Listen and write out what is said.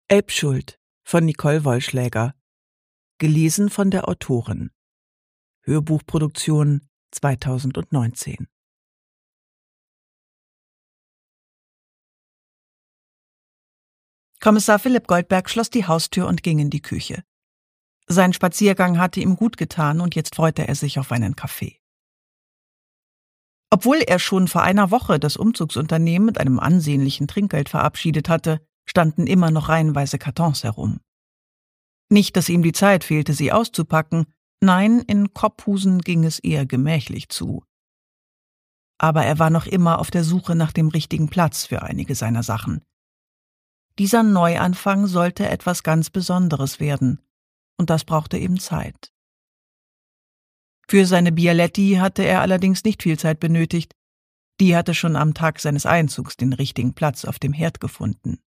Elbschuld von Nicole Wollschläger. Gelesen von der Autorin. Hörbuchproduktion 2019. Kommissar Philipp Goldberg schloss die Haustür und ging in die Küche. Sein Spaziergang hatte ihm gut getan und jetzt freute er sich auf einen Kaffee. Obwohl er schon vor einer Woche das Umzugsunternehmen mit einem ansehnlichen Trinkgeld verabschiedet hatte, standen immer noch reihenweise Kartons herum. Nicht, dass ihm die Zeit fehlte, sie auszupacken, nein, in Kopphusen ging es eher gemächlich zu. Aber er war noch immer auf der Suche nach dem richtigen Platz für einige seiner Sachen. Dieser Neuanfang sollte etwas ganz Besonderes werden, und das brauchte eben Zeit. Für seine Bialetti hatte er allerdings nicht viel Zeit benötigt. Die hatte schon am Tag seines Einzugs den richtigen Platz auf dem Herd gefunden.